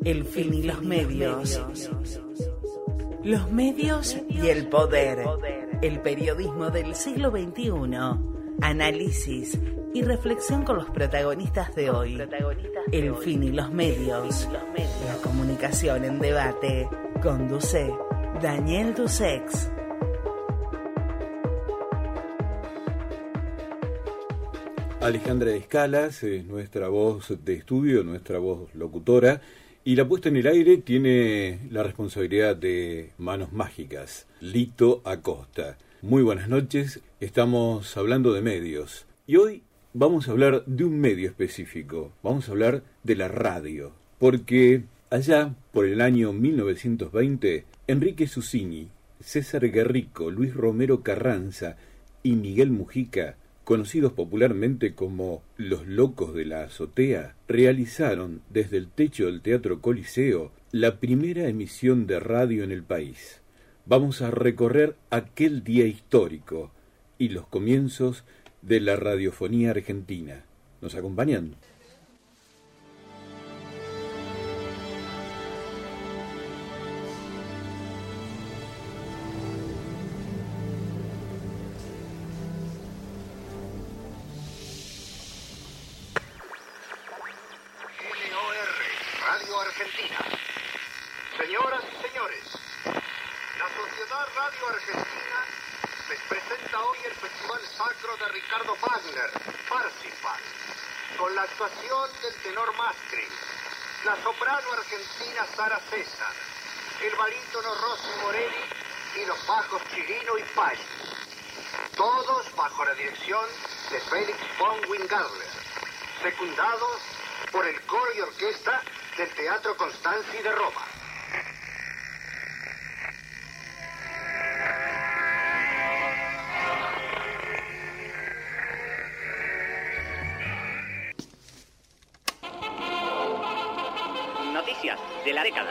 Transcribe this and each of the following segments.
El fin y los medios. Los medios y el poder. El periodismo del siglo XXI. Análisis y reflexión con los protagonistas de hoy. El fin y los medios. La comunicación en debate. Conduce Daniel Dusex. Alejandra Escalas es nuestra voz de estudio, nuestra voz locutora, y la puesta en el aire tiene la responsabilidad de Manos Mágicas, Lito Acosta. Muy buenas noches, estamos hablando de medios, y hoy vamos a hablar de un medio específico, vamos a hablar de la radio, porque allá por el año 1920, Enrique Susini, César Guerrico, Luis Romero Carranza y Miguel Mujica, conocidos popularmente como los Locos de la Azotea, realizaron desde el techo del Teatro Coliseo la primera emisión de radio en el país. Vamos a recorrer aquel día histórico y los comienzos de la radiofonía argentina. ¿Nos acompañan? Señoras y señores, la Sociedad Radio Argentina les presenta hoy el Festival Sacro de Ricardo Wagner, Parsifal, con la actuación del tenor Mastri, la soprano argentina Sara César, el barítono Rossi Morelli y los bajos Chirino y Paggi, todos bajo la dirección de Felix von Wingarler, secundados por el coro y orquesta del Teatro Constanzi de Roma. Noticias de la década.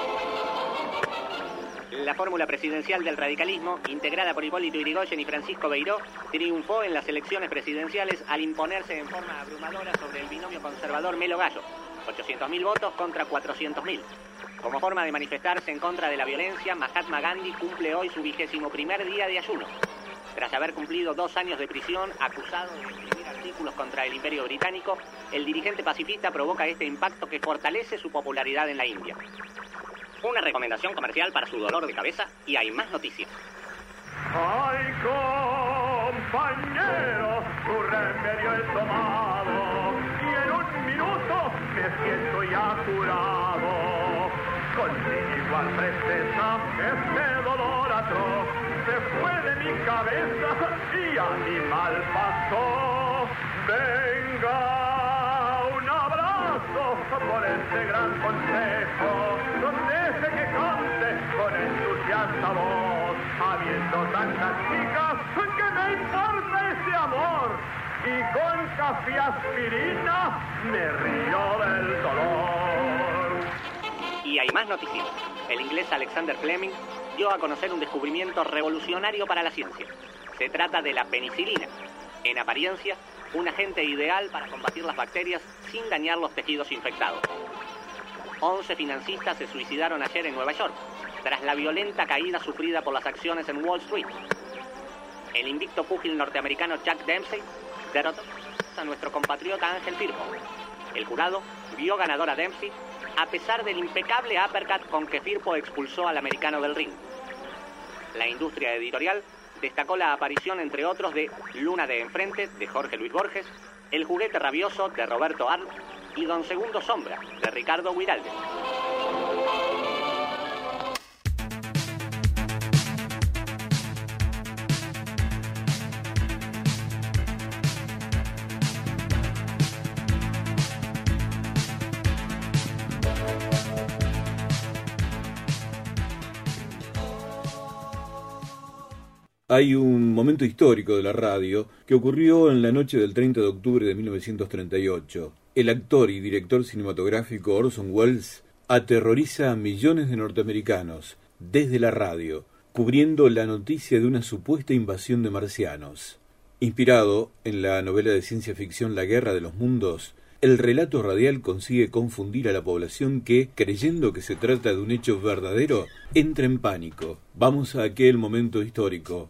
La fórmula presidencial del radicalismo, integrada por Hipólito Yrigoyen y Francisco Beiró, triunfó en las elecciones presidenciales al imponerse en forma abrumadora sobre el binomio conservador Melo Gallo, 800.000 votos contra 400.000. Como forma de manifestarse en contra de la violencia, Mahatma Gandhi cumple hoy su 21º día de ayuno. Tras haber cumplido 2 años de prisión, acusado de escribir artículos contra el Imperio Británico, el dirigente pacifista provoca este impacto que fortalece su popularidad en la India. Una recomendación comercial para su dolor de cabeza y hay más noticias. ¡Ay, compañero! Tu remedio es tomado y en un minuto me siento ya curado. Con igual presteza este dolor atroz se fue de mi cabeza y a mi mal pasó. Venga, un abrazo por este gran consejo, donde se que conte con entusiasta voz, habiendo tantas chicas que me importa ese amor, y con café aspirina me río del dolor. Y hay más noticias. El inglés Alexander Fleming dio a conocer un descubrimiento revolucionario para la ciencia. Se trata de la penicilina. En apariencia, un agente ideal para combatir las bacterias sin dañar los tejidos infectados. 11 financistas se suicidaron ayer en Nueva York, tras la violenta caída sufrida por las acciones en Wall Street. El invicto púgil norteamericano Jack Dempsey derrotó a nuestro compatriota Ángel Firpo. El jurado vio ganador a Dempsey a pesar del impecable uppercut con que Firpo expulsó al americano del ring. La industria editorial destacó la aparición, entre otros, de Luna de Enfrente, de Jorge Luis Borges, El juguete rabioso, de Roberto Arlt, y Don Segundo Sombra, de Ricardo Guiraldes. Hay un momento histórico de la radio que ocurrió en la noche del 30 de octubre de 1938. El actor y director cinematográfico Orson Welles aterroriza a millones de norteamericanos desde la radio, cubriendo la noticia de una supuesta invasión de marcianos. Inspirado en la novela de ciencia ficción La Guerra de los Mundos, el relato radial consigue confundir a la población que, creyendo que se trata de un hecho verdadero, entra en pánico. Vamos a aquel momento histórico.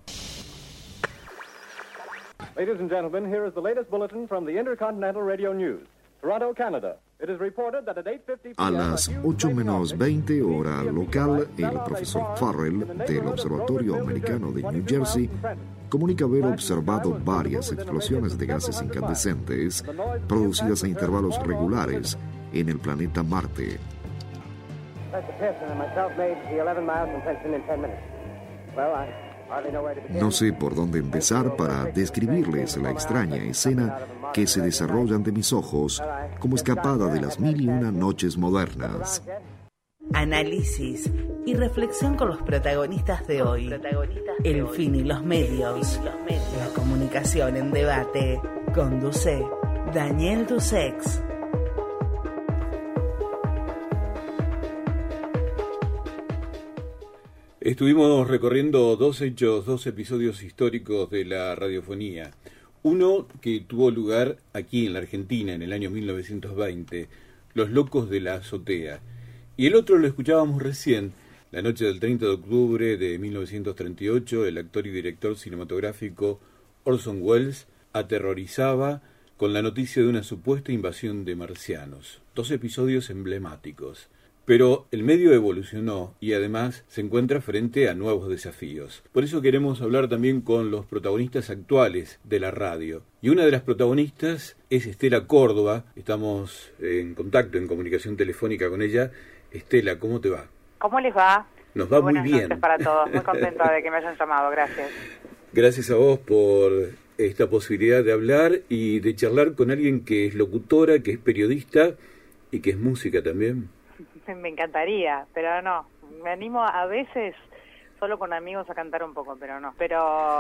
Ladies and gentlemen, here is the latest bulletin from the Intercontinental Radio News. Toronto, Canada. It is reported that at 8:50 A las 8 menos 20 hora local, el profesor Farrell del Observatorio Americano de New Jersey comunica haber observado varias explosiones de gases incandescentes producidas a intervalos regulares en el planeta Marte. No sé por dónde empezar para describirles la extraña escena que se desarrolla ante mis ojos como escapada de las 1001 noches modernas. Análisis y reflexión con los protagonistas de hoy. El fin y los medios. La comunicación en debate. Conduce Daniel Dusex. Estuvimos recorriendo dos episodios históricos de la radiofonía. Uno que tuvo lugar aquí en la Argentina en el año 1920, Los Locos de la Azotea. Y el otro lo escuchábamos recién, la noche del 30 de octubre de 1938, el actor y director cinematográfico Orson Welles aterrorizaba con la noticia de una supuesta invasión de marcianos. Dos episodios emblemáticos. Pero el medio evolucionó y además se encuentra frente a nuevos desafíos. Por eso queremos hablar también con los protagonistas actuales de la radio. Y una de las protagonistas es Estela Córdoba. Estamos en contacto, en comunicación telefónica con ella. Estela, ¿cómo te va? ¿Cómo les va? Nos va muy bien. Buenas noches para todos. Muy contenta de que me hayan llamado. Gracias. Gracias a vos por esta posibilidad de hablar y de charlar con alguien que es locutora, que es periodista y que es música también. Me encantaría, pero no. Me animo a veces solo con amigos a cantar un poco, pero no. Pero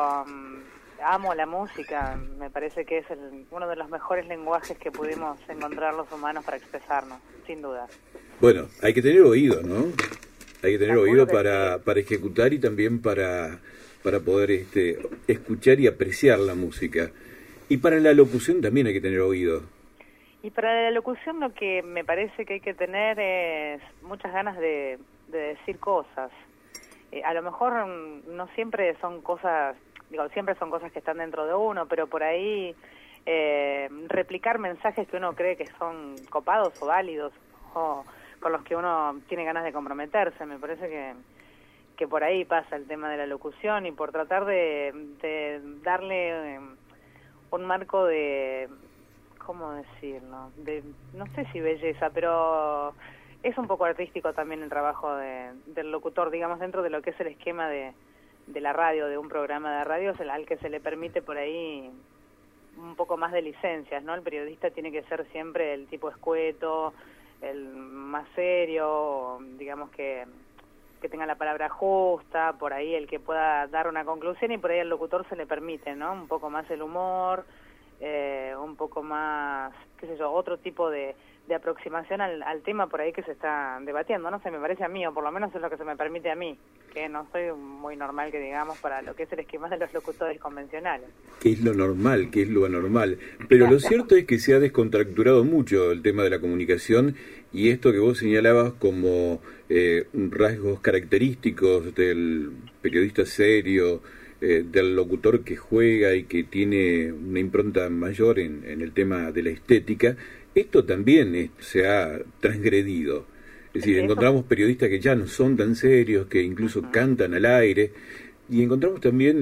amo la música. Me parece que es uno de los mejores lenguajes que pudimos encontrar los humanos para expresarnos, sin duda. Bueno, hay que tener oído, ¿no? Hay que tener oído para ejecutar y también para poder escuchar y apreciar la música. Y para la locución también hay que tener oído. Y para la locución lo que me parece que hay que tener es muchas ganas de decir cosas. A lo mejor no siempre son cosas, siempre son cosas que están dentro de uno, pero por ahí replicar mensajes que uno cree que son copados o válidos o con los que uno tiene ganas de comprometerse. Me parece que por ahí pasa el tema de la locución y por tratar de darle un marco de... ¿cómo decirlo? No sé si belleza, pero es un poco artístico también el trabajo del locutor, digamos, dentro de lo que es el esquema de la radio, de un programa de radio, al que se le permite por ahí un poco más de licencias, ¿no? El periodista tiene que ser siempre el tipo escueto, el más serio, digamos que tenga la palabra justa, por ahí el que pueda dar una conclusión y por ahí al locutor se le permite, ¿no? Un poco más el humor, un poco más, qué sé yo, otro tipo de aproximación al tema por ahí que se está debatiendo, no sé, me parece a mí, o por lo menos es lo que se me permite a mí, que no soy muy normal, que digamos, para lo que es el esquema de los locutores convencionales. ¿Qué es lo normal? ¿Qué es lo anormal? Pero lo cierto es que se ha descontracturado mucho el tema de la comunicación y esto que vos señalabas como rasgos característicos del periodista serio, del locutor que juega y que tiene una impronta mayor en el tema de la estética, esto también se ha transgredido. Es decir, encontramos periodistas que ya no son tan serios, que incluso cantan al aire, y encontramos también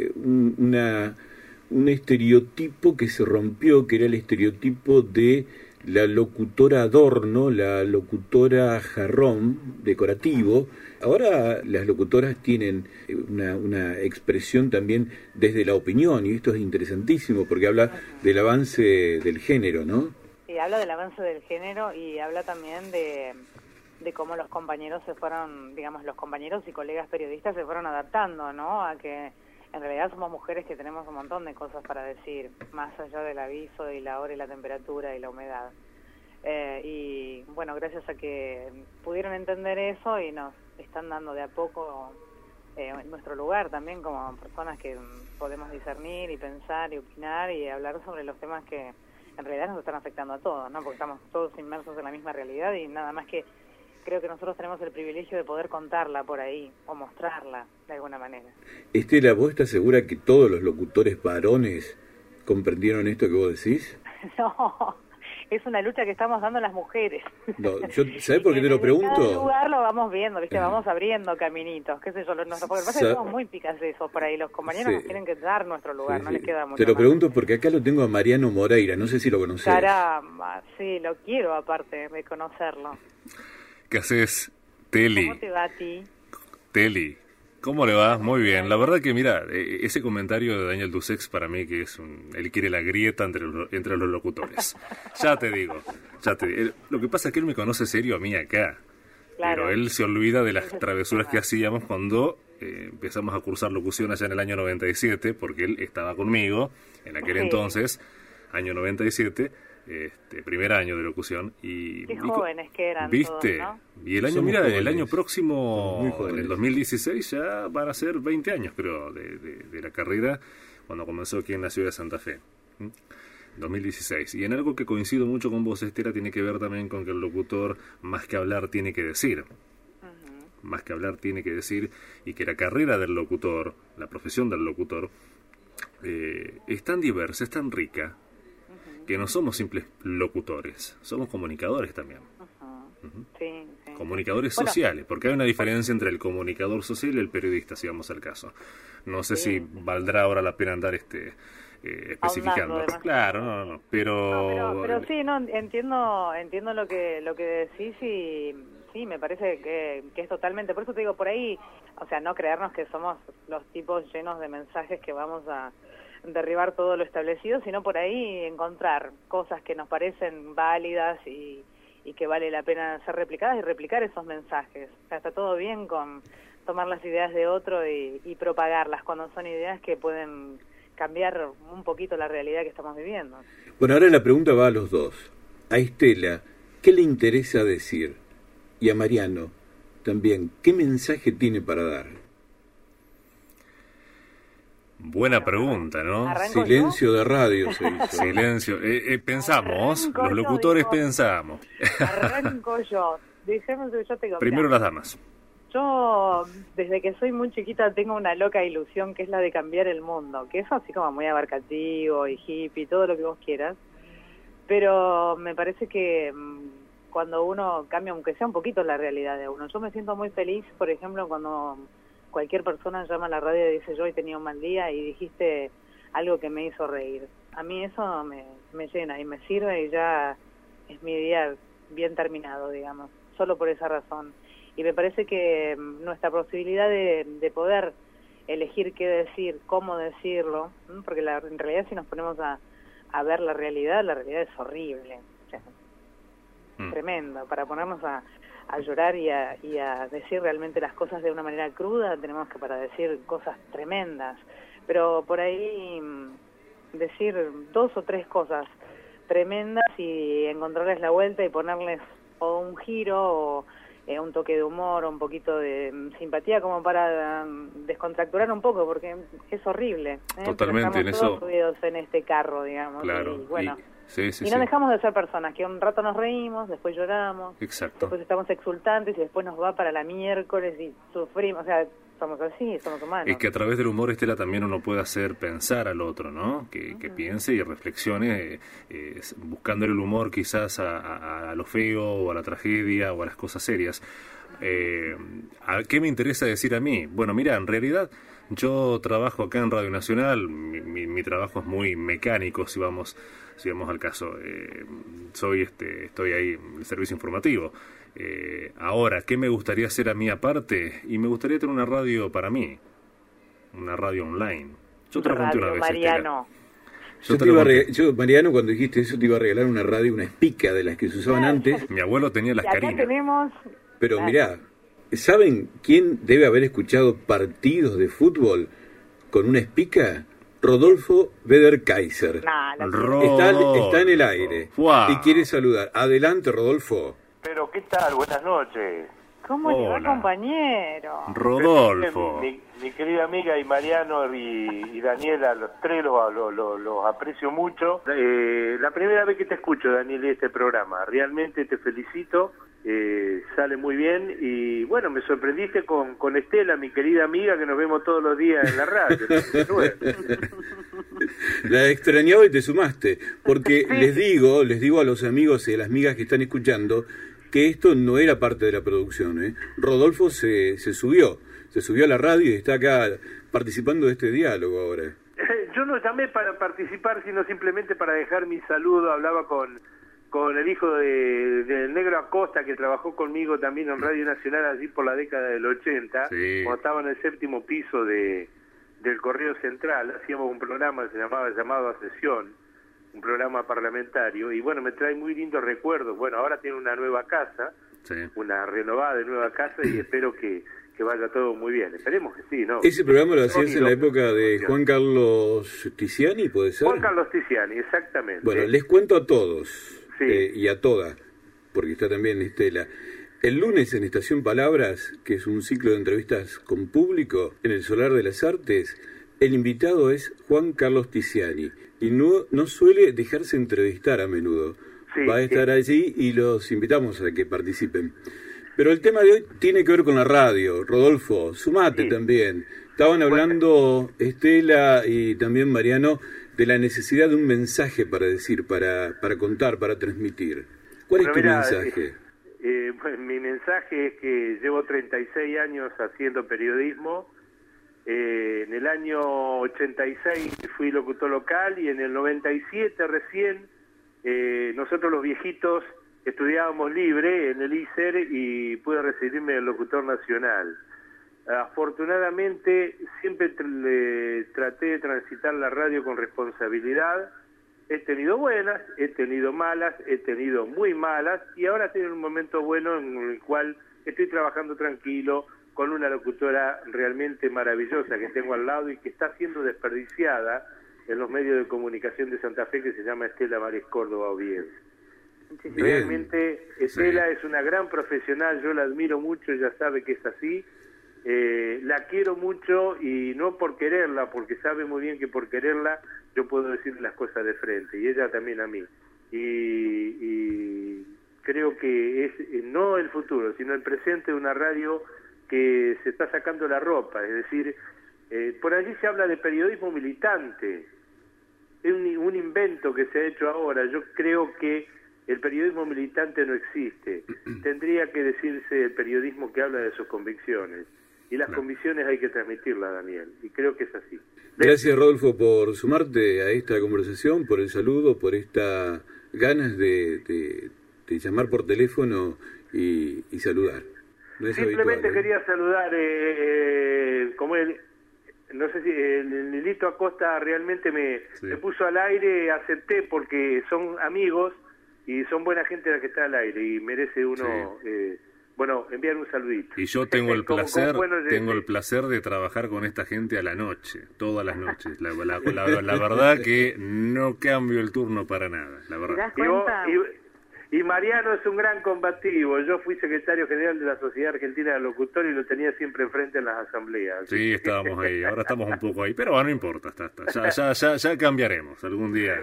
un estereotipo que se rompió, que era el estereotipo de la locutora adorno, la locutora jarrón decorativo. Ahora las locutoras tienen una expresión también desde la opinión, y esto es interesantísimo porque habla del avance del género, ¿no? Sí, habla del avance del género y habla también de cómo los compañeros se fueron, digamos, los compañeros y colegas periodistas se fueron adaptando, ¿no? A que en realidad somos mujeres que tenemos un montón de cosas para decir, más allá del aviso y la hora y la temperatura y la humedad. Y bueno, gracias a que pudieron entender eso y nos están dando de a poco nuestro lugar también como personas que podemos discernir y pensar y opinar y hablar sobre los temas que en realidad nos están afectando a todos, ¿no? Porque estamos todos inmersos en la misma realidad y nada más que creo que nosotros tenemos el privilegio de poder contarla por ahí o mostrarla de alguna manera. Estela, ¿vos estás segura que todos los locutores varones comprendieron esto que vos decís? No, es una lucha que estamos dando las mujeres. No, ¿sabés por qué te lo pregunto? En cada lugar lo vamos viendo, ¿viste? Vamos abriendo caminitos, qué sé yo. Porque lo que pasa es que somos muy picasesos por ahí. Los compañeros nos tienen que dar nuestro lugar, no les queda mucho. Te lo más. pregunto porque acá lo tengo a Mariano Moreira, no sé si lo conocés. Caramba, sí, lo quiero aparte de conocerlo. ¿Qué haces, Teli? ¿Cómo te va a ti? Teli, ¿cómo le va? Muy bien. La verdad que, mira, ese comentario de Daniel Dussex para mí que es él quiere la grieta entre los locutores. Ya te digo. Lo que pasa es que él me conoce serio a mí acá. Claro. Pero él se olvida de las travesuras que hacíamos cuando empezamos a cursar locución allá en el año 97, porque él estaba conmigo en aquel entonces, año 97, primer año de locución. Qué jóvenes que eran. ¿Viste? Todos, ¿no? Y el año, mira, el año próximo, en el 2016, ya van a ser 20 años, creo, de la carrera, cuando comenzó aquí en la ciudad de Santa Fe. 2016. Y en algo que coincido mucho con vos, Estela, tiene que ver también con que el locutor, más que hablar, tiene que decir. Más que hablar, tiene que decir, y que la carrera del locutor, la profesión del locutor, es tan diversa, es tan rica, que no somos simples locutores, somos comunicadores también. Sí. Comunicadores sociales, porque hay una diferencia entre el comunicador social y el periodista, si vamos al caso. No sé si valdrá ahora la pena andar especificando. Claro, no, pero sí, no, entiendo lo que decís y sí, me parece que es totalmente, por eso te digo, por ahí, o sea, no creernos que somos los tipos llenos de mensajes que vamos a derribar todo lo establecido, sino por ahí encontrar cosas que nos parecen válidas y que vale la pena ser replicadas y replicar esos mensajes. O sea, está todo bien con tomar las ideas de otro y propagarlas cuando son ideas que pueden cambiar un poquito la realidad que estamos viviendo. Bueno, ahora la pregunta va a los dos. A Estela, ¿qué le interesa decir? Y a Mariano también, ¿qué mensaje tiene para dar? Buena pregunta, ¿no? Silencio de radio se hizo. Silencio. Pensamos, los locutores pensamos. Arranco yo. Dejemos que yo tengo. Primero las damas. Yo, desde que soy muy chiquita, tengo una loca ilusión que es la de cambiar el mundo. Que eso así como muy abarcativo y hippie, todo lo que vos quieras. Pero me parece que cuando uno cambia, aunque sea un poquito la realidad de uno. Yo me siento muy feliz, por ejemplo, cuando cualquier persona llama a la radio y dice, yo hoy tenía un mal día y dijiste algo que me hizo reír. A mí eso me llena y me sirve y ya es mi día bien terminado, digamos, solo por esa razón. Y me parece que nuestra posibilidad de poder elegir qué decir, cómo decirlo, porque en realidad si nos ponemos a ver la realidad es horrible, o sea, tremendo, para ponernos a llorar y a decir realmente las cosas de una manera cruda, tenemos que para decir cosas tremendas, pero por ahí decir 2 o 3 cosas tremendas y encontrarles la vuelta y ponerles o un giro o un toque de humor o un poquito de simpatía como para descontracturar un poco, porque es horrible. Totalmente, en eso. Todos subidos en este carro, digamos. Claro. Y bueno. Sí, y no dejamos de ser personas, que un rato nos reímos, después lloramos, exacto, después estamos exultantes y después nos va para la miércoles y sufrimos, o sea, somos así, somos humanos. Es que a través del humor, Estela, también uno puede hacer pensar al otro, ¿no? Que piense y reflexione, buscando el humor quizás a lo feo o a la tragedia o a las cosas serias. ¿A qué me interesa decir a mí? Bueno, mira, en realidad yo trabajo acá en Radio Nacional, mi trabajo es muy mecánico, si vamos al caso. Estoy ahí en el servicio informativo. Ahora, ¿qué me gustaría hacer a mí aparte? Y me gustaría tener una radio para mí, una radio online. Yo te lo conté una vez, Mariano. Mariano, cuando dijiste eso, te iba a regalar una radio, una espica de las que se usaban antes. Mi abuelo tenía las Carinas. Tenemos... Pero mirá, ¿saben quién debe haber escuchado partidos de fútbol con una espica? Rodolfo Beder-Kaiser. Está en el aire. Wow. Y quiere saludar. Adelante, Rodolfo. Pero, ¿qué tal? Buenas noches. ¿Cómo le va, compañero? Rodolfo. Mi querida amiga y Mariano y Daniela, los tres los aprecio mucho. La primera vez que te escucho, Daniel, este programa, realmente te felicito, sale muy bien y bueno, me sorprendiste con Estela, mi querida amiga, que nos vemos todos los días en la radio. La extrañaba y te sumaste, porque sí. les digo a los amigos y a las amigas que están escuchando que esto no era parte de la producción, ¿eh? Rodolfo se subió a la radio y está acá participando de este diálogo ahora. Yo no llamé para participar, sino simplemente para dejar mi saludo. Hablaba con el hijo del Negro Acosta, que trabajó conmigo también en Radio Nacional allí por la década del 80, sí. Cuando estaba en el 7º piso del Correo Central. Hacíamos un programa que se llamaba Llamado a Sesión, un programa parlamentario, y bueno, me trae muy lindos recuerdos. Bueno, ahora tiene una nueva casa, sí. Una renovada de nueva casa, y espero que vaya todo muy bien. Esperemos que sí, ¿no? Ese programa lo hacías en la época de Juan Carlos Tiziani, ¿puede ser? Juan Carlos Tiziani, exactamente. Bueno, les cuento a todos, sí. Y a todas, porque está también Estela. El lunes en Estación Palabras, que es un ciclo de entrevistas con público en el Solar de las Artes, el invitado es Juan Carlos Tiziani, y no suele dejarse entrevistar a menudo. Sí, va a estar allí y los invitamos a que participen. Pero el tema de hoy tiene que ver con la radio. Rodolfo, sumate también. Estaban hablando Estela y también Mariano de la necesidad de un mensaje para decir, para contar, para transmitir. ¿Cuál es tu mensaje? Pues mi mensaje es que llevo 36 años haciendo periodismo. En el año 86 fui locutor local y en el 97 recién nosotros los viejitos estudiábamos libre en el ISER y pude recibirme el locutor nacional. Afortunadamente siempre traté de transitar la radio con responsabilidad. He tenido buenas, he tenido malas, he tenido muy malas, y ahora tengo un momento bueno en el cual estoy trabajando tranquilo con una locutora realmente maravillosa que tengo al lado y que está siendo desperdiciada en los medios de comunicación de Santa Fe, que se llama Estela Maris Córdoba Oviedo. Realmente Estela es una gran profesional, yo la admiro mucho, ella sabe que es así. La quiero mucho, y no por quererla, porque sabe muy bien que por quererla yo puedo decir las cosas de frente, y ella también a mí. Y creo que es no el futuro, sino el presente de una radio que se está sacando la ropa. Es decir, por allí se habla de periodismo militante, es un invento que se ha hecho ahora. Yo creo que el periodismo militante no existe, tendría que decirse el periodismo que habla de sus convicciones, y las convicciones hay que transmitirlas, Daniel, y creo que es así. Gracias, Rodolfo, por sumarte a esta conversación, por el saludo, por estas ganas de llamar por teléfono y saludar. No es simplemente habitual, quería saludar, como no sé si el Nilito Acosta realmente me puso al aire, acepté porque son amigos y son buena gente la que está al aire, y merece uno enviar un saludito. Y yo tengo el placer de trabajar con esta gente a la noche, todas las noches. La verdad que no cambio el turno para nada, la verdad. Y Mariano es un gran combativo. Yo fui secretario general de la Sociedad Argentina de Locutores y lo tenía siempre enfrente en las asambleas. Sí, estábamos ahí, ahora estamos un poco ahí, pero bueno, no importa, ya cambiaremos algún día.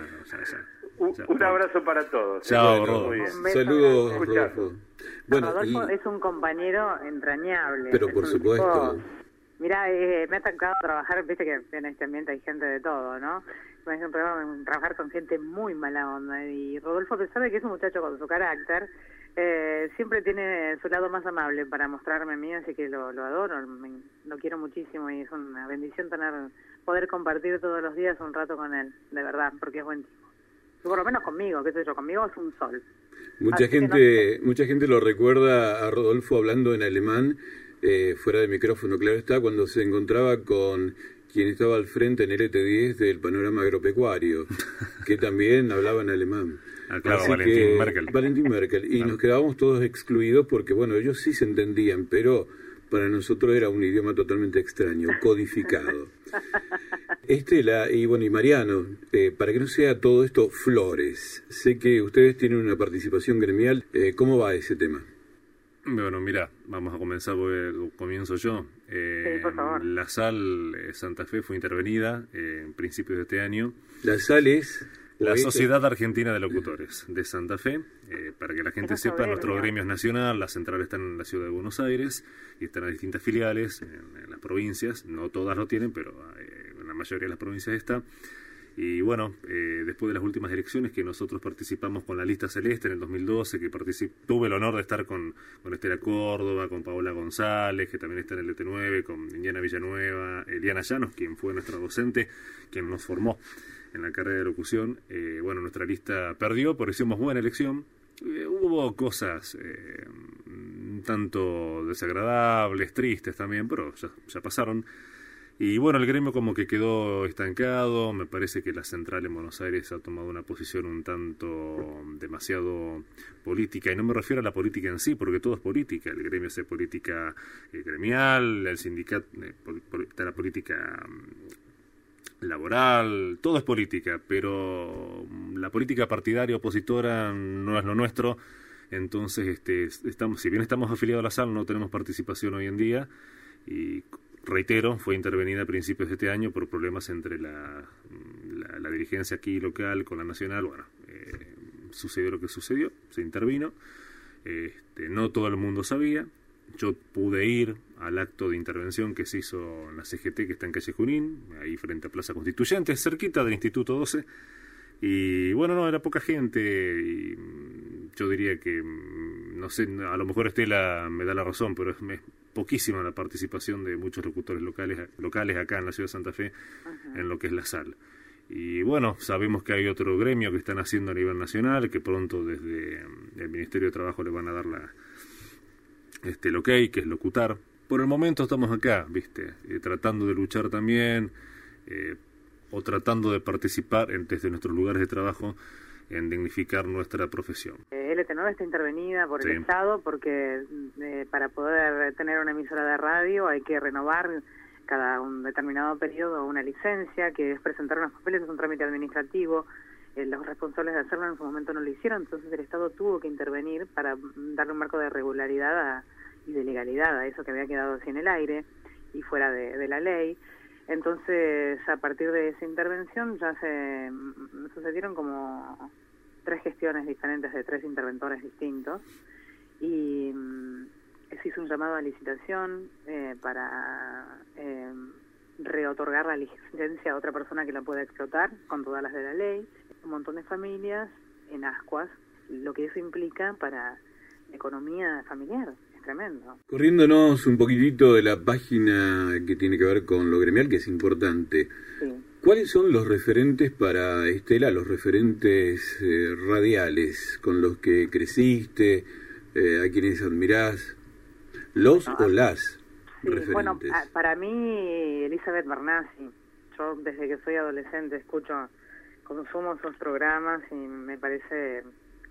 Un abrazo para todos. Chao, Rodolfo. Saludos, Rodolfo. Bueno, Rodolfo es un compañero entrañable. Pero por supuesto. Mirá, me ha tocado trabajar, viste que en este ambiente hay gente de todo, ¿no? Por ejemplo, trabajar con gente muy mala onda, y Rodolfo, a pesar de que es un muchacho con su carácter, siempre tiene su lado más amable para mostrarme a mí, así que lo adoro, lo quiero muchísimo, y es una bendición poder compartir todos los días un rato con él, de verdad, porque es buen tipo. Y por lo menos conmigo, qué sé yo, conmigo es un sol. Mucha gente lo recuerda a Rodolfo hablando en alemán, fuera de micrófono, claro está, cuando se encontraba con quien estaba al frente en el ET10 del panorama agropecuario, que también hablaba en alemán. Claro, Valentín Merkel. Y nos quedábamos todos excluidos porque, bueno, ellos sí se entendían, pero para nosotros era un idioma totalmente extraño, codificado. Estela y Mariano, para que no sea todo esto flores, sé que ustedes tienen una participación gremial. ¿Cómo va ese tema? Bueno, mira, vamos a comenzar, comienzo yo. Sí, por favor. La SAL Santa Fe fue intervenida en principios de este año. La SAL es la Sociedad Argentina de Locutores de Santa Fe. Para que la gente sepa, nuestro gremio es nacional, la central está en la ciudad de Buenos Aires y están en distintas filiales en las provincias. No todas lo tienen, pero en la mayoría de las provincias está. Y bueno, después de las últimas elecciones que nosotros participamos con la lista celeste en el 2012, que tuve el honor de estar con Estela Córdoba, con Paola González, que también está en el ET9, con Indiana Villanueva, Eliana Llanos, quien fue nuestra docente, quien nos formó en la carrera de locución. Bueno, nuestra lista perdió, pero hicimos buena elección. Hubo cosas un tanto desagradables, tristes también, pero ya pasaron. Y bueno, el gremio como que quedó estancado. Me parece que la central en Buenos Aires ha tomado una posición un tanto demasiado política, y no me refiero a la política en sí, porque todo es política. El gremio hace política gremial, el sindicato, la política laboral, todo es política, pero la política partidaria opositora no es lo nuestro. Entonces, si bien estamos afiliados a la SAL, no tenemos participación hoy en día, y reitero, fue intervenida a principios de este año por problemas entre la dirigencia aquí local con la nacional. Bueno, sucedió lo que sucedió, se intervino. No todo el mundo sabía. Yo pude ir al acto de intervención que se hizo en la CGT, que está en calle Junín, ahí frente a Plaza Constituyente, cerquita del Instituto 12. Y bueno, no, era poca gente, y yo diría que, no sé, a lo mejor Estela me da la razón, pero es poquísima la participación de muchos locutores locales acá en la ciudad de Santa Fe en lo que es la SAL. Y bueno, sabemos que hay otro gremio que están haciendo a nivel nacional, que pronto desde el Ministerio de Trabajo le van a dar el ok, que es locutar. Por el momento estamos acá, ¿viste? Tratando de luchar también, o tratando de participar desde nuestros lugares de trabajo en dignificar nuestra profesión. LT9 está intervenida por Sí. el Estado porque para poder tener una emisora de radio hay que renovar cada un determinado periodo una licencia, que es presentar unos papeles, es un trámite administrativo. Los responsables de hacerlo en su momento no lo hicieron, entonces el Estado tuvo que intervenir para darle un marco de regularidad y de legalidad a eso que había quedado así en el aire y fuera de la ley. Entonces, a partir de esa intervención ya se sucedieron como 3 gestiones diferentes de 3 interventores distintos, y se hizo un llamado a licitación para reotorgar la licencia a otra persona que la pueda explotar con todas las de la ley. Un montón de familias en ascuas, lo que eso implica para la economía familiar. Tremendo. Corriéndonos un poquitito de la página que tiene que ver con lo gremial, que es importante. Sí. ¿Cuáles son los referentes para Estela, los referentes radiales con los que creciste, a quienes admirás, o las sí, referentes? Bueno, para mí, Elizabeth Bernassi. Yo desde que soy adolescente consumo esos programas y me parece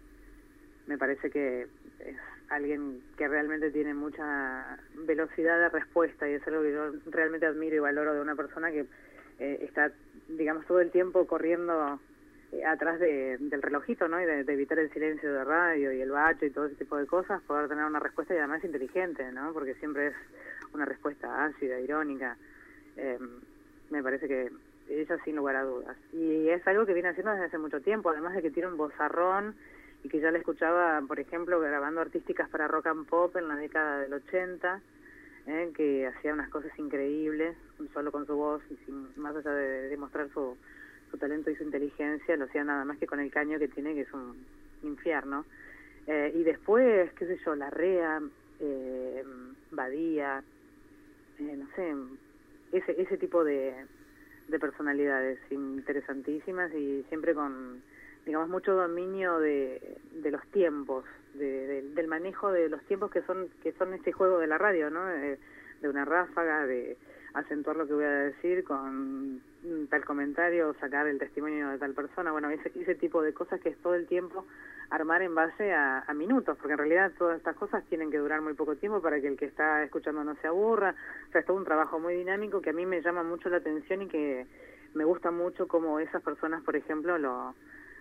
que es alguien que realmente tiene mucha velocidad de respuesta, y es algo que yo realmente admiro y valoro de una persona que está, digamos, todo el tiempo corriendo atrás del relojito, ¿no? Y de evitar el silencio de radio y el bacho y todo ese tipo de cosas, poder tener una respuesta y además inteligente, ¿no? Porque siempre es una respuesta ácida, irónica. Me parece que ella sin lugar a dudas. Y es algo que viene haciendo desde hace mucho tiempo, además de que tiene un vozarrón, y que ya la escuchaba, por ejemplo, grabando artísticas para Rock and Pop en la década del 80, que hacía unas cosas increíbles, solo con su voz, y sin más allá de demostrar su talento y su inteligencia, lo hacía nada más que con el caño que tiene, que es un infierno. Y después, qué sé yo, Larrea, Badía, no sé, ese tipo de personalidades interesantísimas, y siempre con, digamos, mucho dominio de los tiempos, del manejo de los tiempos que son este juego de la radio, ¿no? De una ráfaga, de acentuar lo que voy a decir con tal comentario, sacar el testimonio de tal persona. Bueno, ese tipo de cosas que es todo el tiempo armar en base a minutos, porque en realidad todas estas cosas tienen que durar muy poco tiempo para que el que está escuchando no se aburra. O sea, es todo un trabajo muy dinámico que a mí me llama mucho la atención, y que me gusta mucho cómo esas personas, por ejemplo, lo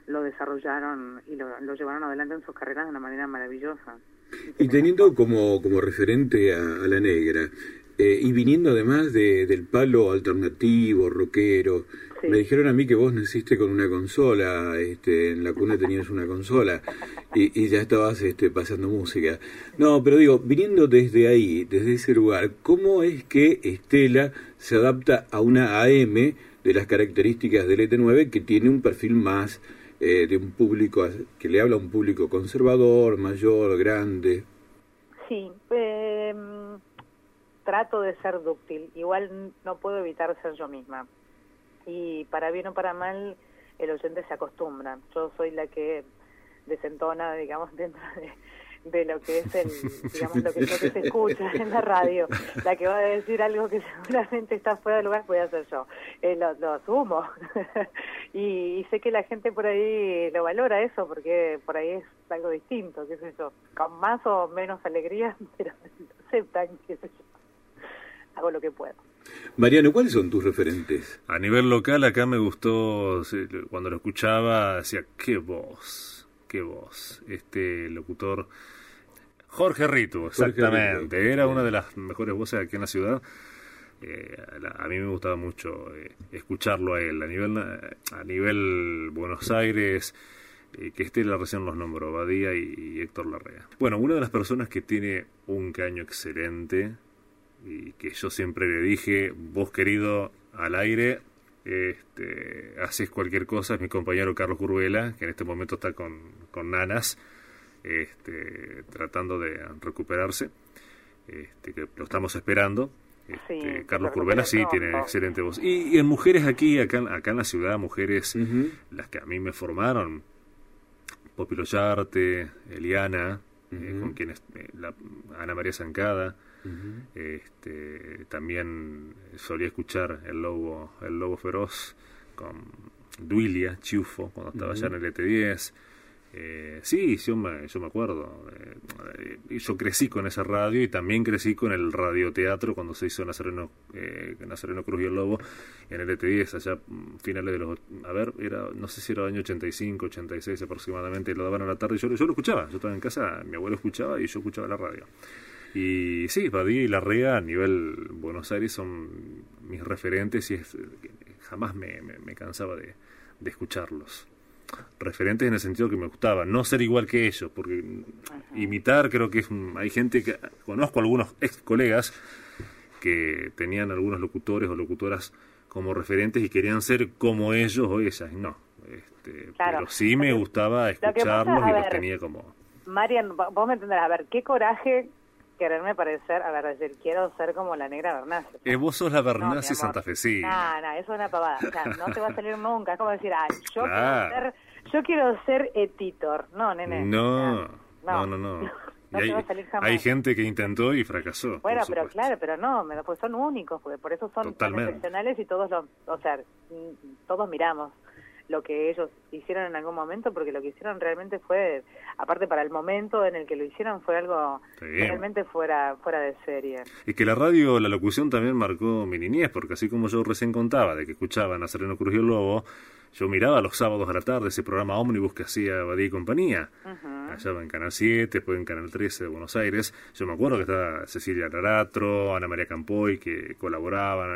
lo desarrollaron y lo llevaron adelante en sus carreras de una manera maravillosa. Y teniendo como referente a la negra, y viniendo además del palo alternativo, rockero, sí. Me dijeron a mí que vos naciste con una consola, en la cuna tenías una consola y ya estabas pasando música. No, pero digo, viniendo desde ahí, desde ese lugar, ¿cómo es que Estela se adapta a una AM de las características del ET9 que tiene un perfil más de un público que le habla a un público conservador, mayor, grande? Sí, trato de ser dúctil, igual no puedo evitar ser yo misma. Y para bien o para mal, el oyente se acostumbra. Yo soy la que desentona, digamos, dentro de lo que es digamos, lo que se escucha en la radio. La que va a decir algo que seguramente está fuera de lugar voy a ser yo. Lo asumo. y sé que la gente por ahí lo valora eso, porque por ahí es algo distinto, qué sé yo. Con más o menos alegría, pero lo aceptan, qué sé yo. Hago lo que puedo. Mariano, ¿cuáles son tus referentes? A nivel local, acá me gustó, cuando lo escuchaba, decía, qué voz, locutor, Jorge Ritu, exactamente, Ritu. Era una de las mejores voces aquí en la ciudad. A mí me gustaba mucho escucharlo a él, a nivel Buenos Aires, que Estela recién los nombró, Badía y Héctor Larrea. Bueno, una de las personas que tiene un caño excelente, y que yo siempre le dije, vos querido, al aire, haces cualquier cosa, es mi compañero Carlos Curbela, que en este momento está con Nanas, tratando de recuperarse, que lo estamos esperando. Sí, Carlos Curbela sí tiene excelente voz. Y en mujeres acá en la ciudad, mujeres, las que a mí me formaron, Popilo Yarte, Eliana, con quienes Ana María Zancada. También solía escuchar el lobo feroz con Duilia Chufo cuando estaba allá en el ET10. Sí, yo me acuerdo. Yo crecí con esa radio y también crecí con el radioteatro cuando se hizo Nazareno Cruz y el Lobo en el ET10, allá finales de los... no sé si era el año 85, 86 aproximadamente, lo daban a la tarde y yo lo escuchaba. Yo estaba en casa, mi abuelo escuchaba y yo escuchaba la radio. Y sí, Badía y Larrea a nivel Buenos Aires son mis referentes y jamás me cansaba de escucharlos. Referentes en el sentido que me gustaba, no ser igual que ellos, porque imitar creo que hay gente que... Conozco algunos ex colegas que tenían algunos locutores o locutoras como referentes y querían ser como ellos o ellas, no. Claro. Pero sí me gustaba escucharlos y los tenía como... Marian, vos me entenderás, a ver, qué coraje quererme parecer, decir, quiero ser como la negra Bernasi. Vos sos la Bernasi santafesina. No, eso es una pavada. O sea, no te va a salir nunca. Es como decir, yo quiero ser Etitor. No, nene. No. No te va a salir jamás. Hay gente que intentó y fracasó. Bueno, pero no, pues son únicos, porque por eso son excepcionales y todos todos miramos lo que ellos hicieron en algún momento, porque lo que hicieron realmente fue, aparte para el momento en el que lo hicieron, fue algo realmente fuera de serie. Y que la radio, la locución también marcó mi niñez, porque así como yo recién contaba de que escuchaba a Nazareno Cruz y el Lobo, yo miraba los sábados a la tarde ese programa ómnibus que hacía Badía y compañía, allá en Canal 7, después en Canal 13 de Buenos Aires. Yo me acuerdo que estaba Cecilia Laratro, Ana María Campoy, que colaboraban,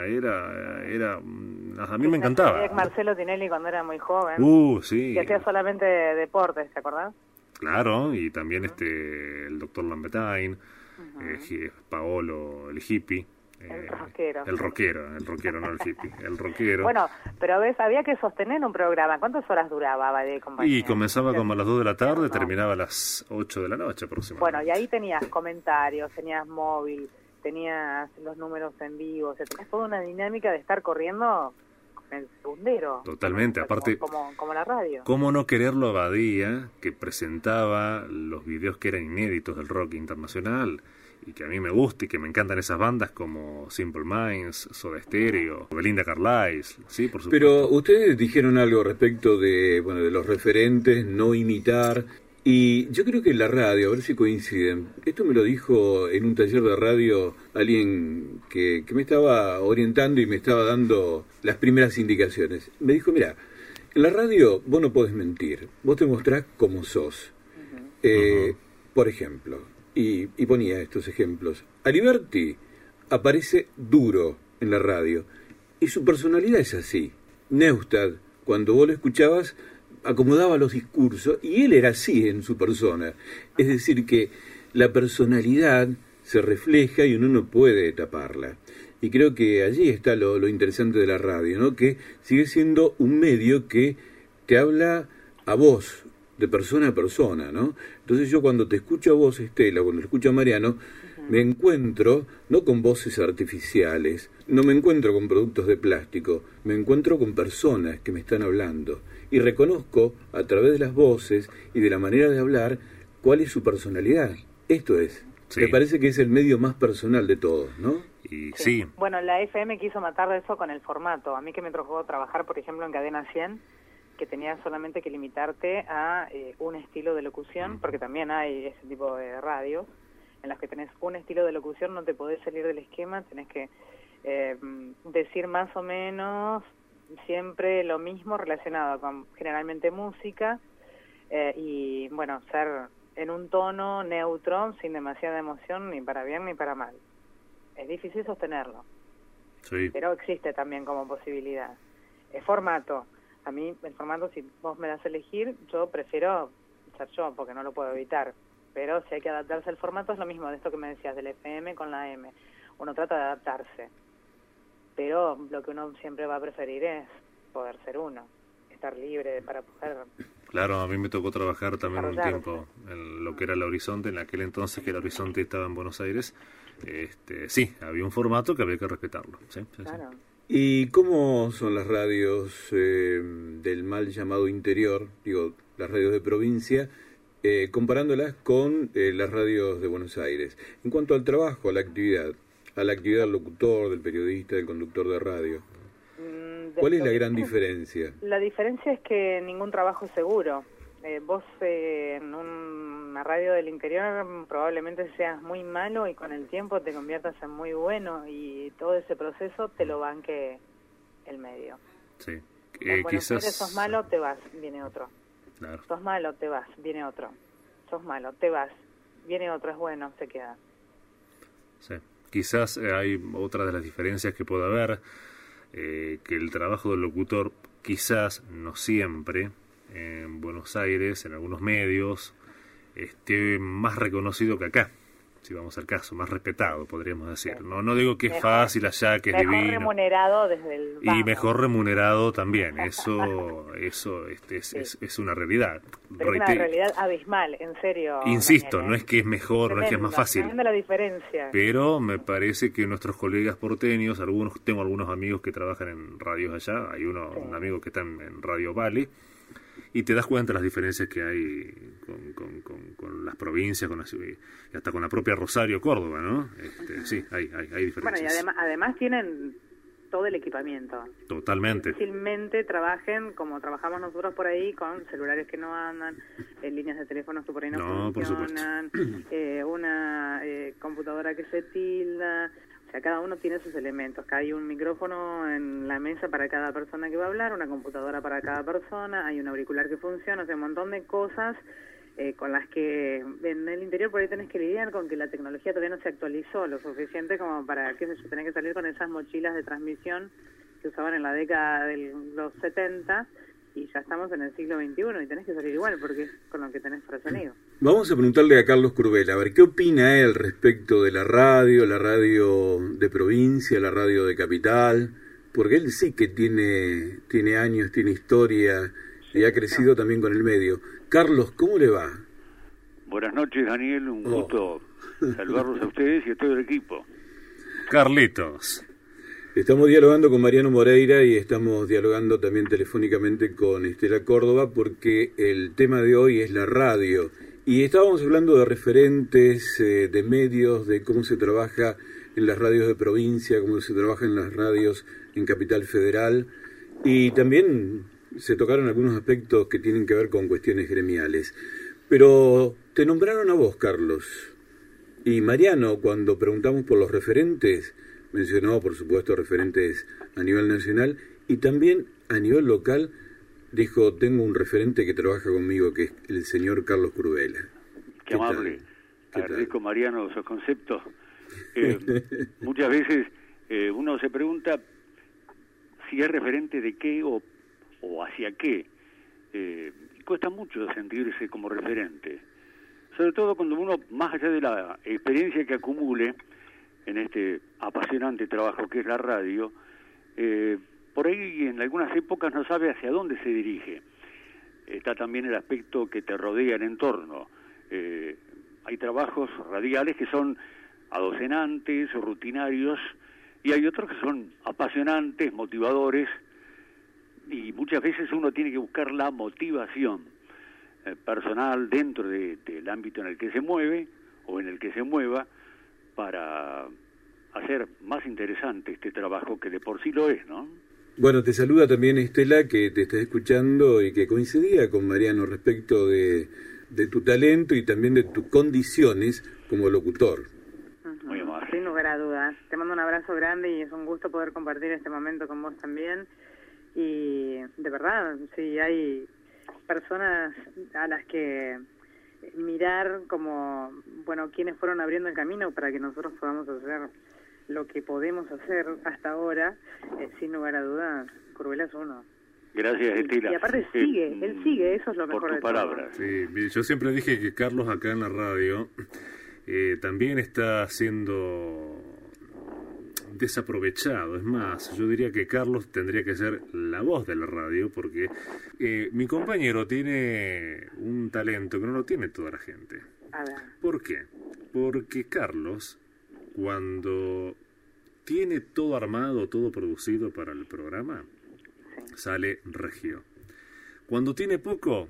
a mí me encantaba. Marcelo Tinelli cuando era muy joven, sí. Que hacía solamente deportes, ¿te acordás? Claro, y también el doctor Lambertine, Paolo, el hippie. El rockero, no el hippie, el rockero. Bueno, pero había que sostener un programa. ¿Cuántas horas duraba Badía y compañía? Y comenzaba como a las 2 de la tarde, terminaba a las 8 de la noche aproximadamente. Bueno, y ahí tenías comentarios, tenías móvil, tenías los números en vivo, tenías toda una dinámica de estar corriendo con el segundero. Totalmente, aparte... Como la radio. ¿Cómo no quererlo a Badía, que presentaba los videos que eran inéditos del rock internacional? Y que a mí me gusta y que me encantan esas bandas como Simple Minds, Soda Stereo, Belinda Carlisle, sí, por supuesto. Pero ustedes dijeron algo respecto de los referentes, no imitar, y yo creo que en la radio, a ver si coinciden, esto me lo dijo en un taller de radio alguien que me estaba orientando y me estaba dando las primeras indicaciones. Me dijo, mira, En la radio vos no podés mentir, vos te mostrás como sos. Por ejemplo, y ponía estos ejemplos, Aliberti aparece duro en la radio, y su personalidad es así. Neustadt, cuando vos lo escuchabas, acomodaba los discursos, y él era así en su persona. Es decir, que la personalidad se refleja y uno no puede taparla. Y creo que allí está lo interesante de la radio, ¿no? Que sigue siendo un medio que te habla a vos, de persona a persona, ¿no? Entonces yo cuando te escucho a vos, Estela, cuando escucho a Mariano, me encuentro no con voces artificiales, no me encuentro con productos de plástico, me encuentro con personas que me están hablando. Y reconozco a través de las voces y de la manera de hablar cuál es su personalidad. Esto es. Sí. Me parece que es el medio más personal de todos, ¿no? Y sí. Bueno, la FM quiso matar eso con el formato. A mí que me tocó trabajar, por ejemplo, en Cadena 100, que tenías solamente que limitarte a un estilo de locución, porque también hay ese tipo de radios en las que tenés un estilo de locución, no te podés salir del esquema, tenés que decir más o menos siempre lo mismo relacionado con generalmente música y, bueno, ser en un tono neutro, sin demasiada emoción, ni para bien ni para mal. Es difícil sostenerlo, sí, pero existe también como posibilidad. Es formato. A mí, el formato, si vos me das a elegir, yo prefiero ser yo, porque no lo puedo evitar. Pero si hay que adaptarse al formato, es lo mismo de esto que me decías, del FM con la M. Uno trata de adaptarse. Pero lo que uno siempre va a preferir es poder ser uno, estar libre para poder... Claro, a mí me tocó trabajar también un tiempo en lo que era el Horizonte, en aquel entonces que el Horizonte estaba en Buenos Aires. Sí, había un formato que había que respetarlo. Sí, claro. Sí. ¿Y cómo son las radios del mal llamado interior, digo, las radios de provincia, comparándolas con las radios de Buenos Aires? En cuanto al trabajo, a la actividad del locutor, del periodista, del conductor de radio. ¿Cuál es la gran diferencia? La diferencia es que ningún trabajo es seguro. Vos en una radio del interior probablemente seas muy malo y con el tiempo te conviertas en muy bueno y todo ese proceso te lo banque el medio. Sí. En Buenos Aires sos malo, te vas, viene otro. Claro. Sos malo, te vas, viene otro. Sos malo, te vas, viene otro, es bueno, se queda. Sí. Quizás hay otra de las diferencias que puede haber, que el trabajo del locutor quizás no siempre en Buenos Aires, en algunos medios, esté más reconocido que acá, si vamos al caso, más respetado, podríamos decir. Sí. No digo que es fácil allá, que es divino. Mejor remunerado desde el vamos. Y mejor remunerado también, eso es una realidad. Pero es una realidad abismal, en serio. Insisto, Daniel, no es que es mejor, no es que es más fácil. Tremenda la diferencia. Pero me parece que nuestros colegas porteños, tengo algunos amigos que trabajan en radios allá, hay un amigo que está en Radio Valley, y te das cuenta de las diferencias que hay con las provincias, y hasta con la propia Rosario, Córdoba, ¿no? Sí, hay diferencias. Bueno, y además tienen todo el equipamiento. Totalmente. Difícilmente trabajen como trabajamos nosotros por ahí, con celulares que no andan, líneas de teléfonos que por ahí no funcionan, una computadora que se tilda. O sea, cada uno tiene sus elementos. Acá hay un micrófono en la mesa para cada persona que va a hablar, una computadora para cada persona, hay un auricular que funciona, o sea, un montón de cosas con las que en el interior por ahí tenés que lidiar con que la tecnología todavía no se actualizó lo suficiente como para, qué sé yo, tenés que salir con esas mochilas de transmisión que usaban en la década de los 70 y ya estamos en el siglo XXI y tenés que salir igual porque es con lo que tenés para salir. Vamos a preguntarle a Carlos Curbel, a ver, ¿qué opina él respecto de la radio de provincia, la radio de capital? Porque él sí que tiene años, tiene historia y ha crecido también con el medio. Carlos, ¿cómo le va? Buenas noches, Daniel, un gusto saludarlos a ustedes y a todo el equipo. Carlitos. Estamos dialogando con Mariano Moreira y estamos dialogando también telefónicamente con Estela Córdoba porque el tema de hoy es la radio. Y estábamos hablando de referentes, de medios, de cómo se trabaja en las radios de provincia, cómo se trabaja en las radios en Capital Federal. Y también se tocaron algunos aspectos que tienen que ver con cuestiones gremiales. Pero te nombraron a vos, Carlos. Y Mariano, cuando preguntamos por los referentes, mencionó, por supuesto, referentes a nivel nacional y también a nivel local, dijo, tengo un referente que trabaja conmigo, que es el señor Carlos Curvela. Qué amable. Agradezco, Mariano, esos conceptos. Muchas veces uno se pregunta si es referente de qué o hacia qué. Cuesta mucho sentirse como referente. Sobre todo cuando uno, más allá de la experiencia que acumule en este apasionante trabajo que es la radio, por ahí en algunas épocas no sabe hacia dónde se dirige. Está también el aspecto que te rodea el entorno. Hay trabajos radiales que son adocenantes o rutinarios, y hay otros que son apasionantes, motivadores, y muchas veces uno tiene que buscar la motivación personal dentro del ámbito en el que se mueve o en el que se mueva para hacer más interesante este trabajo que de por sí lo es, ¿no? Bueno, te saluda también Estela, que te está escuchando y que coincidía con Mariano respecto de tu talento y también de tus condiciones como locutor. Muy amable. Sin lugar a dudas. Te mando un abrazo grande y es un gusto poder compartir este momento con vos también. Y de verdad, sí, hay personas a las que mirar como, bueno, quienes fueron abriendo el camino para que nosotros podamos hacer lo que podemos hacer hasta ahora, sin lugar a dudas, Curvela es uno. Gracias, Estela. Y aparte él sigue, eso es lo mejor de todo. Sí, yo siempre dije que Carlos acá en la radio también está siendo desaprovechado. Es más, yo diría que Carlos tendría que ser la voz de la radio, porque mi compañero tiene un talento que no lo tiene toda la gente. A ver. ¿Por qué? Porque Carlos, cuando tiene todo armado, todo producido para el programa, sale regio. Cuando tiene poco,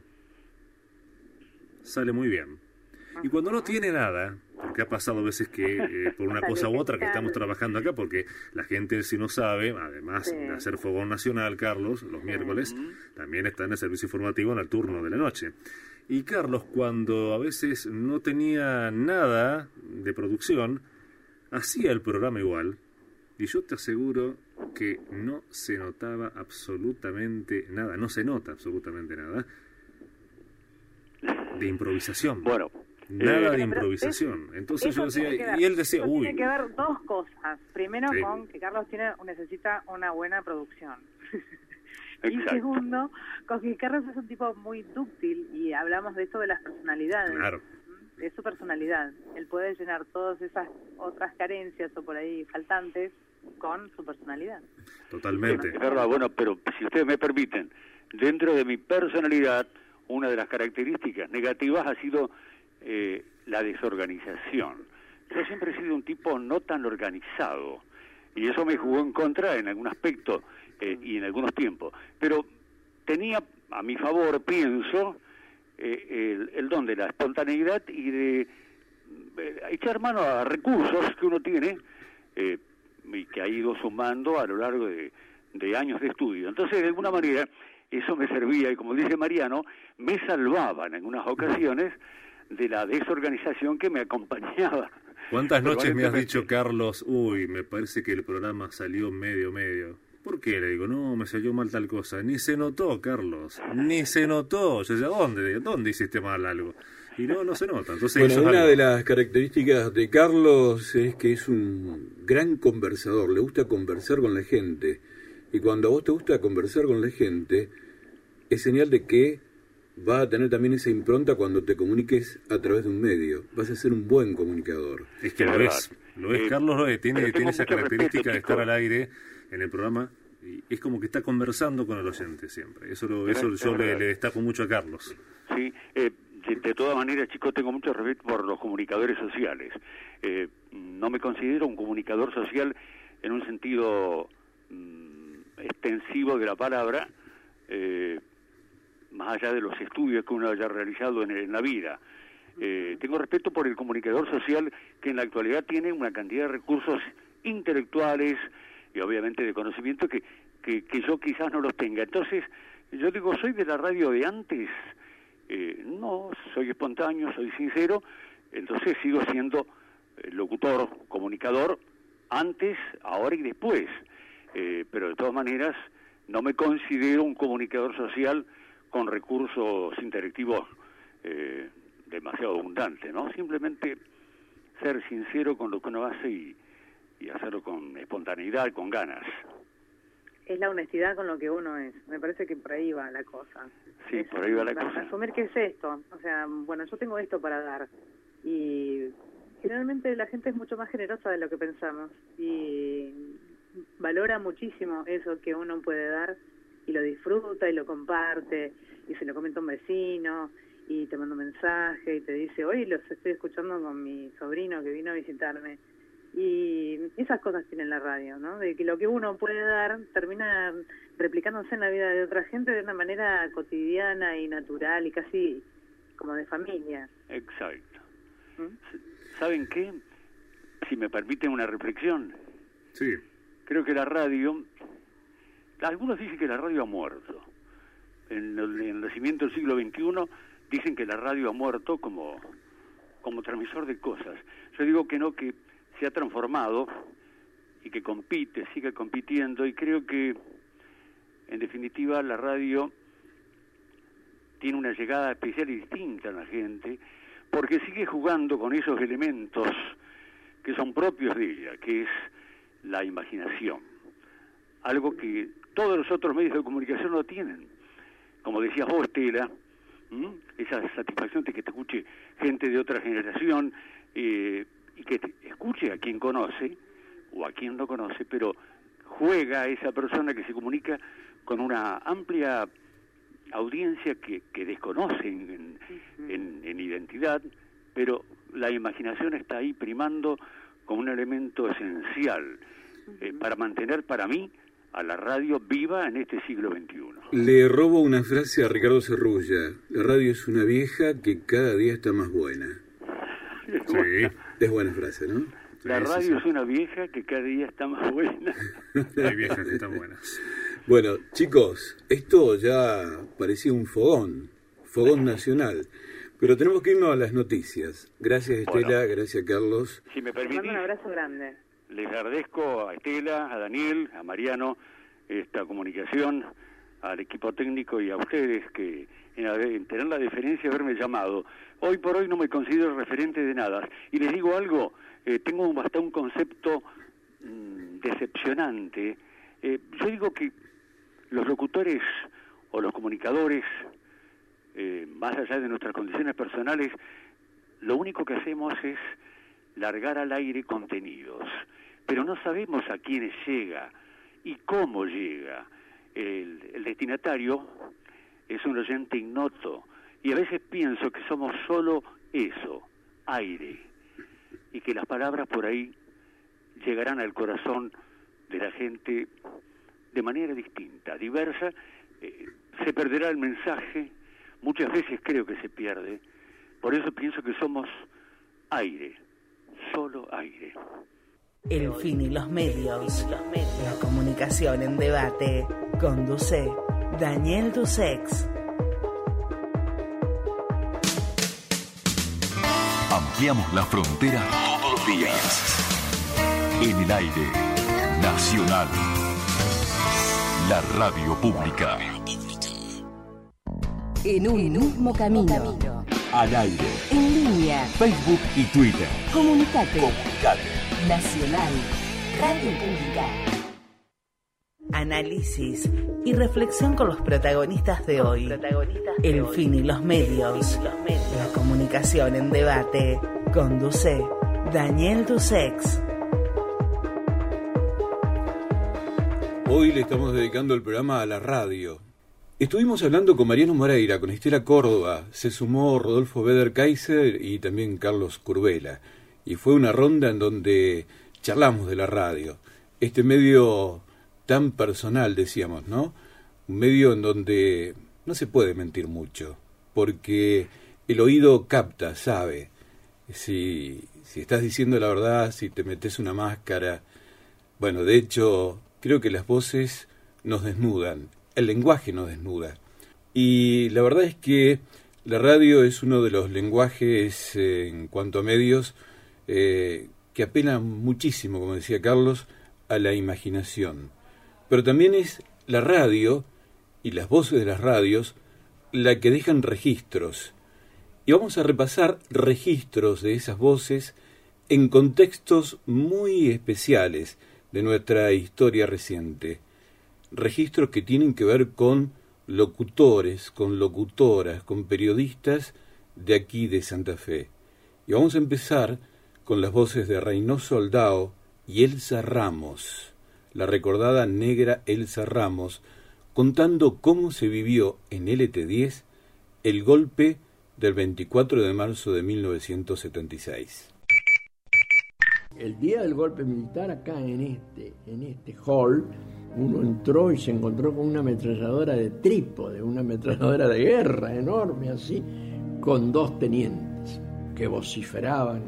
sale muy bien. Y cuando no tiene nada, porque ha pasado a veces que por una cosa u otra que estamos trabajando acá, porque la gente si no sabe, además de hacer Fogón Nacional, Carlos, los miércoles, también está en el servicio informativo en el turno de la noche. Y Carlos, cuando a veces no tenía nada de producción, hacía el programa igual, y yo te aseguro que no se notaba absolutamente nada, no se nota absolutamente nada de improvisación. Bueno, nada de improvisación. Entonces yo decía, y él decía, uy. Tiene que ver dos cosas. Primero, con que Carlos necesita una buena producción. Y segundo, con que Carlos es un tipo muy dúctil, y hablamos de esto de las personalidades. Claro. Es su personalidad. Él puede llenar todas esas otras carencias o por ahí faltantes con su personalidad. Totalmente. Es verdad, bueno, pero si ustedes me permiten, dentro de mi personalidad, una de las características negativas ha sido la desorganización. Yo siempre he sido un tipo no tan organizado, y eso me jugó en contra en algún aspecto y en algunos tiempos. Pero tenía a mi favor, pienso, el don de la espontaneidad y de echar mano a recursos que uno tiene y que ha ido sumando a lo largo de años de estudio. Entonces, de alguna manera, eso me servía, y como dice Mariano, me salvaba en algunas ocasiones de la desorganización que me acompañaba. ¿Cuántas noches me has dicho, Carlos, uy, me parece que el programa salió medio? ¿Por qué? Le digo, no, me salió mal tal cosa. Ni se notó, Carlos, ni se notó. Yo decía, ¿dónde hiciste mal algo? Y no se nota. Entonces, bueno, eso una es algo. de las características de Carlos es que es un gran conversador, le gusta conversar con la gente. Y cuando a vos te gusta conversar con la gente, es señal de que va a tener también esa impronta cuando te comuniques a través de un medio. Vas a ser un buen comunicador. Es que lo es, Carlos lo es. Tiene esa característica de estar al aire en el programa, y es como que está conversando con el oyente siempre. Eso yo le destaco mucho a Carlos. Sí, de todas maneras, chicos, tengo mucho respeto por los comunicadores sociales. No me considero un comunicador social en un sentido extensivo de la palabra, más allá de los estudios que uno haya realizado en la vida. Tengo respeto por el comunicador social, que en la actualidad tiene una cantidad de recursos intelectuales y obviamente de conocimiento que yo quizás no los tenga. Entonces, yo digo, ¿soy de la radio de antes? No, soy espontáneo, soy sincero, entonces sigo siendo locutor, comunicador, antes, ahora y después. Pero de todas maneras, no me considero un comunicador social con recursos intelectivos demasiado abundantes, ¿no? Simplemente ser sincero con lo que uno hace y hacerlo con espontaneidad, con ganas. Es la honestidad con lo que uno es. Me parece que por ahí va la cosa. Sí, por ahí va la cosa. Asumir que es esto. O sea, bueno, yo tengo esto para dar. Y generalmente la gente es mucho más generosa de lo que pensamos. Y valora muchísimo eso que uno puede dar. Y lo disfruta y lo comparte. Y se lo comenta a un vecino. Y te manda un mensaje y te dice, hoy los estoy escuchando con mi sobrino que vino a visitarme. Y esas cosas tiene la radio, ¿no? De que lo que uno puede dar termina replicándose en la vida de otra gente de una manera cotidiana y natural y casi como de familia. Exacto. ¿Saben qué? Si me permiten una reflexión. Sí. Creo que la radio, algunos dicen que la radio ha muerto. En el nacimiento del siglo XXI dicen que la radio ha muerto como transmisor de cosas. Yo digo que no, que se ha transformado y que compite, sigue compitiendo, y creo que en definitiva la radio tiene una llegada especial y distinta a la gente, porque sigue jugando con esos elementos que son propios de ella, que es la imaginación, algo que todos los otros medios de comunicación no tienen. Como decías vos, Estela, esa satisfacción de que te escuche gente de otra generación, y que escuche a quien conoce o a quien no conoce, pero juega a esa persona que se comunica con una amplia audiencia que desconoce en identidad, pero la imaginación está ahí primando como un elemento esencial para mantener, para mí, a la radio viva en este siglo XXI. Le robo una frase a Ricardo Serrulla: la radio es una vieja que cada día está más buena. Sí. Es buena frase, ¿no? La radio es una vieja que cada día está más buena. Hay viejas que están buenas. Bueno, chicos, esto ya parecía un fogón nacional, pero tenemos que irnos a las noticias. Gracias, Estela, gracias, Carlos. Si me permitís, un abrazo grande. Les agradezco a Estela, a Daniel, a Mariano, esta comunicación, al equipo técnico y a ustedes que en tener la deferencia de haberme llamado. Hoy por hoy no me considero referente de nada. Y les digo algo, tengo hasta un concepto decepcionante. Yo digo que los locutores o los comunicadores, más allá de nuestras condiciones personales, lo único que hacemos es largar al aire contenidos, pero no sabemos a quiénes llega y cómo llega. El destinatario es un oyente ignoto, y a veces pienso que somos solo eso, aire, y que las palabras por ahí llegarán al corazón de la gente de manera distinta, diversa. Se perderá el mensaje, muchas veces creo que se pierde, por eso pienso que somos aire, solo aire. El fin y los medios. La comunicación en debate. Conduce Daniel Dusex. Ampliamos la frontera todos los días. En el aire, nacional. La radio pública. En un mismo camino. Al aire. En línea. Facebook y Twitter. Comunicate. Nacional. Radio Pública. Análisis y reflexión con los protagonistas de hoy. El fin y los medios. La comunicación en debate. Conduce Daniel Dusex. Hoy le estamos dedicando el programa a la radio. Estuvimos hablando con Mariano Moreira, con Estela Córdoba, se sumó Rodolfo Beder-Kaiser y también Carlos Curbela. Y fue una ronda en donde charlamos de la radio. Este medio tan personal, decíamos, ¿no? Un medio en donde no se puede mentir mucho, porque el oído capta, sabe. Si estás diciendo la verdad, si te metes una máscara. Bueno, de hecho, creo que las voces nos desnudan, el lenguaje nos desnuda. Y la verdad es que la radio es uno de los lenguajes, en cuanto a medios, que apela muchísimo, como decía Carlos, a la imaginación. Pero también es la radio y las voces de las radios la que dejan registros. Y vamos a repasar registros de esas voces en contextos muy especiales de nuestra historia reciente. Registros que tienen que ver con locutores, con locutoras, con periodistas de aquí de Santa Fe. Y vamos a empezar con las voces de Reynoso Aldao y Elsa Ramos, la recordada negra Elsa Ramos, contando cómo se vivió en LT10 el golpe del 24 de marzo de 1976. El día del golpe militar, acá en este hall, uno entró y se encontró con una ametralladora de trípode, una ametralladora de guerra enorme así, con 2 tenientes que vociferaban,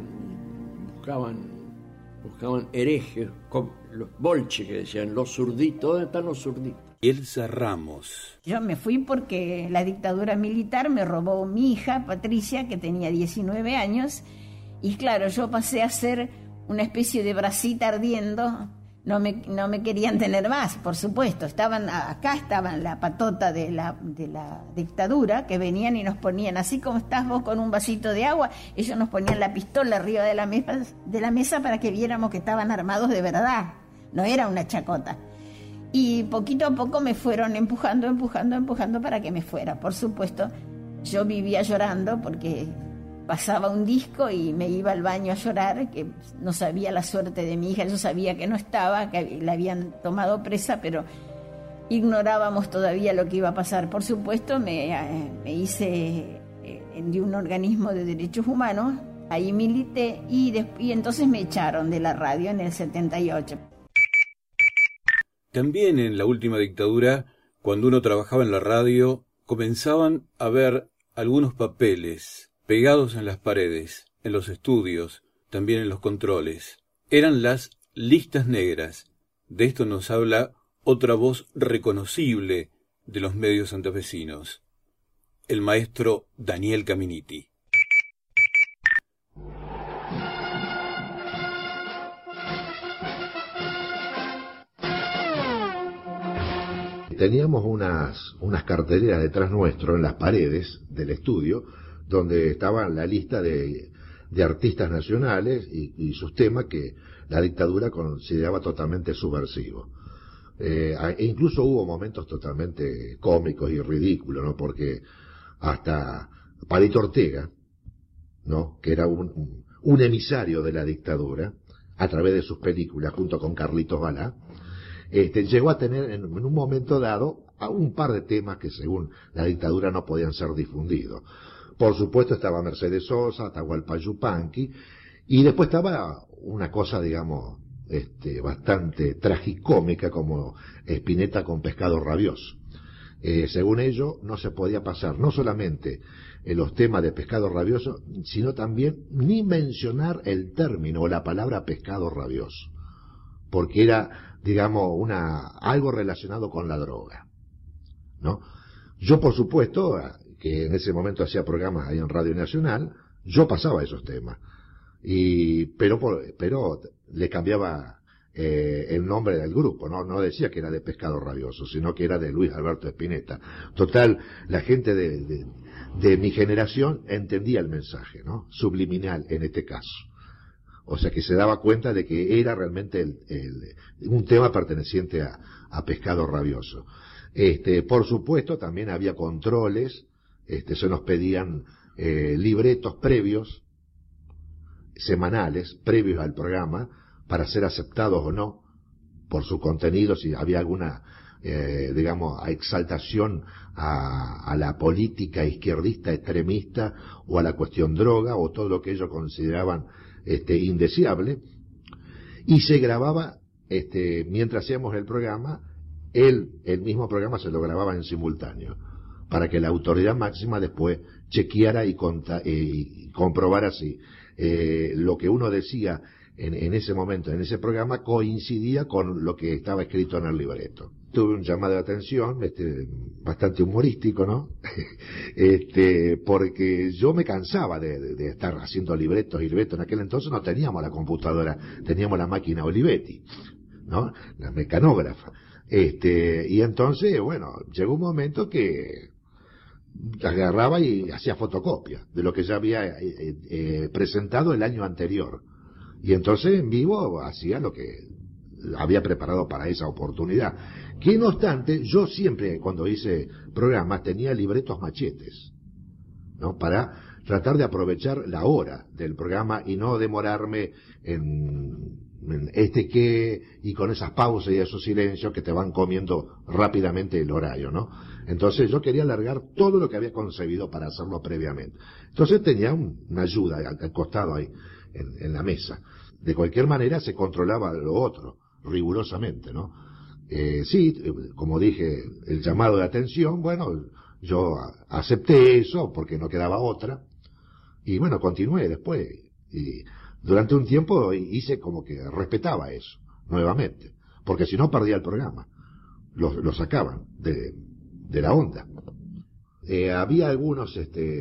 buscaban herejes, los bolches que decían, los zurditos, ¿dónde están los zurditos? Elsa Ramos. Yo me fui porque la dictadura militar me robó mi hija, Patricia, que tenía 19 años, y claro, yo pasé a ser una especie de brasita ardiendo. No me querían tener más, por supuesto. Estaban la patota de la dictadura, que venían y nos ponían, así como estás vos con un vasito de agua, ellos nos ponían la pistola arriba de la mesa para que viéramos que estaban armados de verdad, no era una chacota. Y poquito a poco me fueron empujando para que me fuera. Por supuesto, yo vivía llorando porque pasaba un disco y me iba al baño a llorar, que no sabía la suerte de mi hija. Yo sabía que no estaba, que la habían tomado presa, pero ignorábamos todavía lo que iba a pasar. Por supuesto, me hice de un organismo de derechos humanos, ahí milité y entonces me echaron de la radio en el 78. También en la última dictadura, cuando uno trabajaba en la radio, comenzaban a ver algunos papeles pegados en las paredes, en los estudios, también en los controles. Eran las listas negras. De esto nos habla otra voz reconocible de los medios santafesinos, el maestro Daniel Caminiti. Teníamos unas carteleras detrás nuestro en las paredes del estudio donde estaba la lista de artistas nacionales y sus temas que la dictadura consideraba totalmente subversivos. E incluso hubo momentos totalmente cómicos y ridículos, ¿no? Porque hasta Palito Ortega, ¿no? Que era un emisario de la dictadura, a través de sus películas, junto con Carlitos Balá, llegó a tener en un momento dado a un par de temas que según la dictadura no podían ser difundidos. Por supuesto estaba Mercedes Sosa, Atahualpa Yupanqui, y después estaba una cosa, digamos, bastante tragicómica como Spinetta con Pescado Rabioso. Según ello, no se podía pasar no solamente los temas de Pescado Rabioso, sino también ni mencionar el término o la palabra pescado rabioso, porque era, digamos, algo relacionado con la droga, ¿no? Yo, por supuesto, que en ese momento hacía programas ahí en Radio Nacional, yo pasaba esos temas, pero le cambiaba el nombre del grupo, no decía que era de Pescado Rabioso, sino que era de Luis Alberto Spinetta. Total, la gente de mi generación entendía el mensaje, ¿no? Subliminal en este caso. O sea que se daba cuenta de que era realmente un tema perteneciente a Pescado Rabioso. Por supuesto, también había controles, se nos pedían libretos previos, semanales, previos al programa, para ser aceptados o no por su contenido, si había alguna, digamos, exaltación a la política izquierdista, extremista, o a la cuestión droga, o todo lo que ellos consideraban indeseable, y se grababa, mientras hacíamos el programa, el mismo programa se lo grababa en simultáneo, para que la autoridad máxima después chequeara y comprobara si lo que uno decía en ese momento, en ese programa, coincidía con lo que estaba escrito en el libreto. Tuve un llamado de atención, bastante humorístico, ¿no? Porque yo me cansaba de estar haciendo libretos. En aquel entonces no teníamos la computadora, teníamos la máquina Olivetti, ¿no? La mecanógrafa. Y entonces, bueno, llegó un momento que agarraba y hacía fotocopia de lo que ya había presentado el año anterior. Y entonces en vivo hacía lo que había preparado para esa oportunidad. Que no obstante, yo siempre cuando hice programas tenía libretos machetes, ¿no? Para tratar de aprovechar la hora del programa y no demorarme en qué y con esas pausas y esos silencios que te van comiendo rápidamente el horario, ¿no? Entonces yo quería alargar todo lo que había concebido para hacerlo previamente. Entonces tenía una ayuda al costado ahí, en la mesa. De cualquier manera se controlaba lo otro, rigurosamente, ¿no? Sí, como dije, el llamado de atención, bueno, yo acepté eso porque no quedaba otra. Y bueno, continué después. Y durante un tiempo hice como que respetaba eso, nuevamente. Porque si no perdía el programa. Lo sacaban de la onda. Había algunos,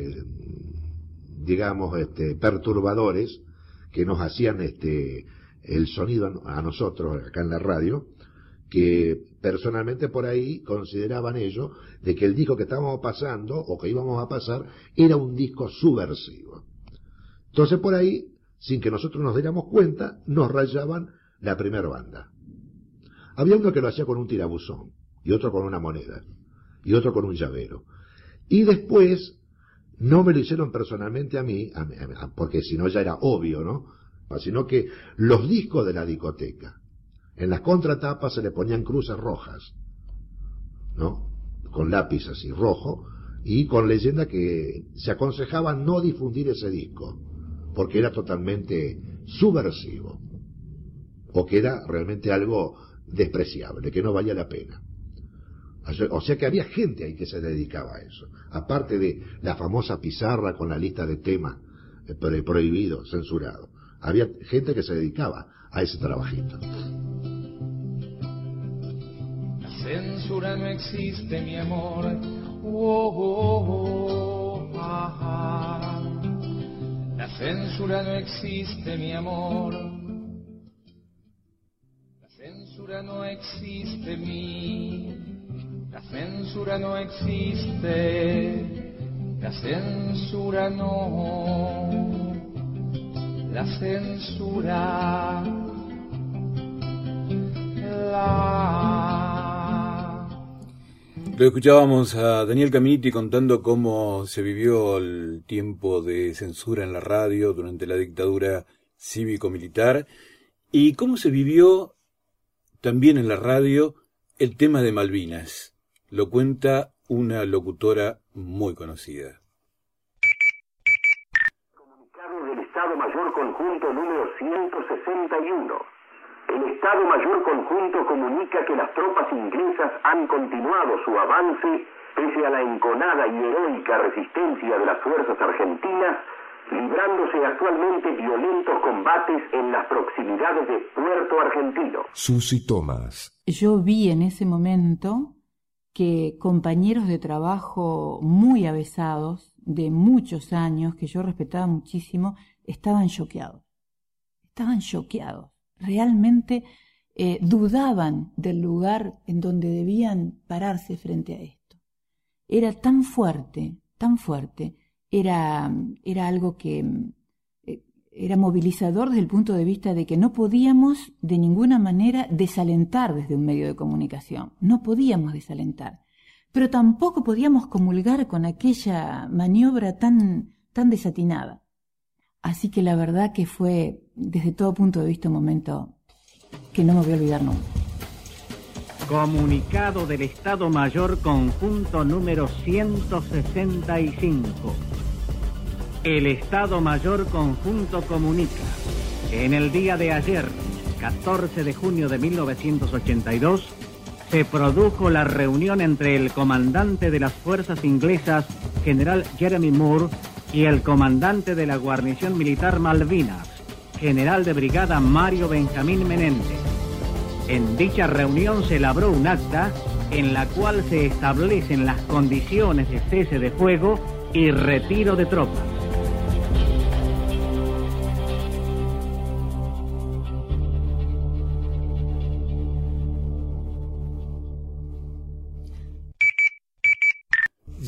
digamos, perturbadores que nos hacían el sonido a nosotros acá en la radio, que personalmente por ahí consideraban ellos de que el disco que estábamos pasando o que íbamos a pasar era un disco subversivo. Entonces por ahí, sin que nosotros nos diéramos cuenta, nos rayaban la primera banda. Había uno que lo hacía con un tirabuzón, y otro con una moneda, y otro con un llavero. Y después, no me lo hicieron personalmente a mí, porque si no ya era obvio, ¿no? Sino que los discos de la discoteca, en las contratapas se le ponían cruces rojas, ¿no? Con lápiz así rojo, y con leyenda que se aconsejaba no difundir ese disco, porque era totalmente subversivo, o que era realmente algo despreciable, que no valía la pena. O sea que había gente ahí que se dedicaba a eso, aparte de la famosa pizarra con la lista de temas prohibidos, censurados. Había gente que se dedicaba a ese trabajito. La censura no existe, mi amor. La censura no existe, mi amor. La censura no existe, la censura no existe. La censura no. La censura. Lo escuchábamos a Daniel Camiti contando cómo se vivió el tiempo de censura en la radio durante la dictadura cívico-militar y cómo se vivió también en la radio el tema de Malvinas. Lo cuenta una locutora muy conocida. Comunicado del Estado Mayor Conjunto número 161. El Estado Mayor Conjunto comunica que las tropas inglesas han continuado su avance pese a la enconada y heroica resistencia de las fuerzas argentinas, librándose actualmente violentos combates en las proximidades de Puerto Argentino. Susi Tomás. Yo vi en ese momento que compañeros de trabajo muy avesados, de muchos años, que yo respetaba muchísimo, estaban choqueados. Realmente dudaban del lugar en donde debían pararse frente a esto. Era tan fuerte, era algo que era movilizador desde el punto de vista de que no podíamos de ninguna manera desalentar desde un medio de comunicación, no podíamos desalentar, pero tampoco podíamos comulgar con aquella maniobra tan desatinada. Así que la verdad que fue, desde todo punto de vista, un momento que no me voy a olvidar nunca. Comunicado del Estado Mayor Conjunto número 165. El Estado Mayor Conjunto comunica que en el día de ayer, 14 de junio de 1982, se produjo la reunión entre el comandante de las fuerzas inglesas, general Jeremy Moore, y el comandante de la guarnición militar Malvinas, general de brigada Mario Benjamín Menéndez. En dicha reunión se elaboró un acta en la cual se establecen las condiciones de cese de fuego y retiro de tropas.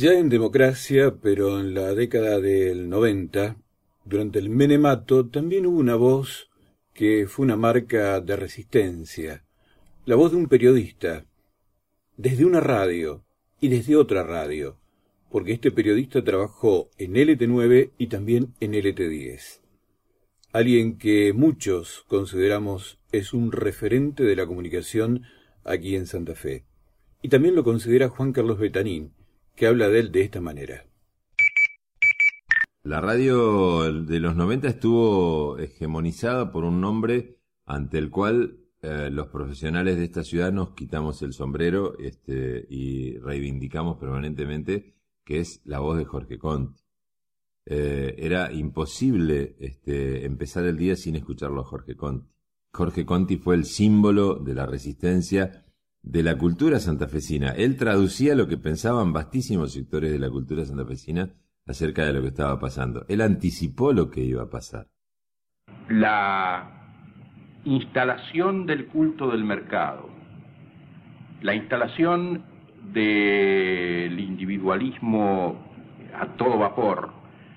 Ya en democracia, pero en la década del 90, durante el menemato, también hubo una voz que fue una marca de resistencia. La voz de un periodista, desde una radio y desde otra radio, porque este periodista trabajó en LT9 y también en LT10. Alguien que muchos consideramos es un referente de la comunicación aquí en Santa Fe. Y también lo considera Juan Carlos Betanín, que habla de él de esta manera. La radio de los 90 estuvo hegemonizada por un nombre ante el cual los profesionales de esta ciudad nos quitamos el sombrero y reivindicamos permanentemente, que es la voz de Jorge Conti. Era imposible empezar el día sin escucharlo a Jorge Conti. Jorge Conti fue el símbolo de la resistencia de la cultura santafesina. Él traducía lo que pensaban vastísimos sectores de la cultura santafesina acerca de lo que estaba pasando. Él anticipó lo que iba a pasar. La instalación del culto del mercado, la instalación del individualismo a todo vapor,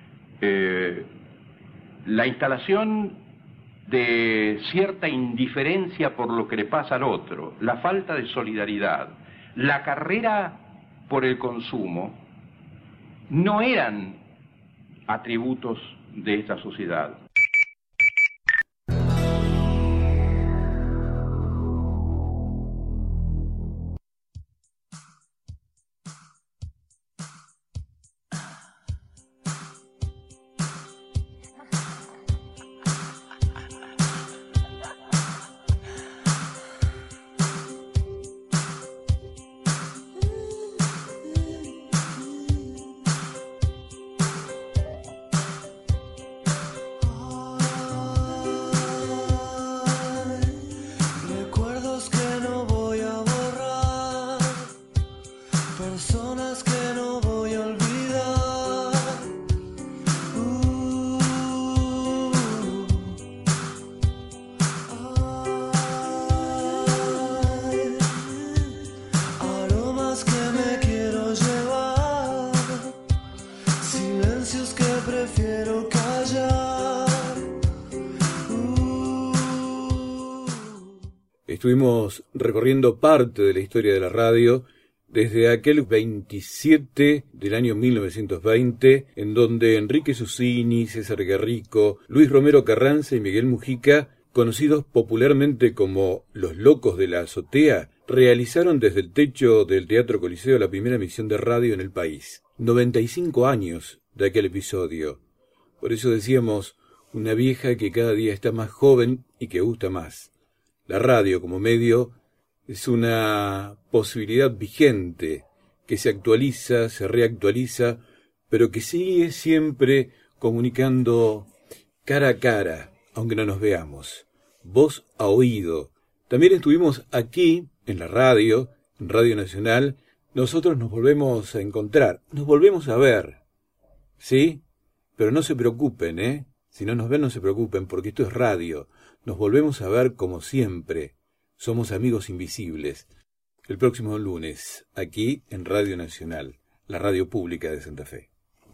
la instalación de cierta indiferencia por lo que le pasa al otro, la falta de solidaridad, la carrera por el consumo, no eran atributos de esta sociedad. Estuvimos recorriendo parte de la historia de la radio desde aquel 27 del año 1920, en donde Enrique Susini, César Guerrico, Luis Romero Carranza y Miguel Mujica, conocidos popularmente como los Locos de la Azotea, realizaron desde el techo del Teatro Coliseo la primera emisión de radio en el país. 95 años de aquel episodio. Por eso decíamos, una vieja que cada día está más joven y que gusta más. La radio como medio es una posibilidad vigente que se actualiza, se reactualiza, pero que sigue siempre comunicando cara a cara, aunque no nos veamos, voz a oído. También estuvimos aquí, en la radio, en Radio Nacional. Nosotros nos volvemos a encontrar, nos volvemos a ver, ¿sí? Pero no se preocupen, Si no nos ven, no se preocupen, porque esto es radio. Nos volvemos a ver como siempre. Somos amigos invisibles. El próximo lunes, aquí en Radio Nacional, la radio pública de Santa Fe.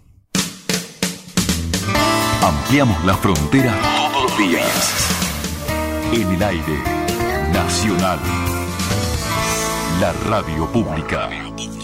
Ampliamos la frontera todos los días. En el aire, Nacional. La radio pública.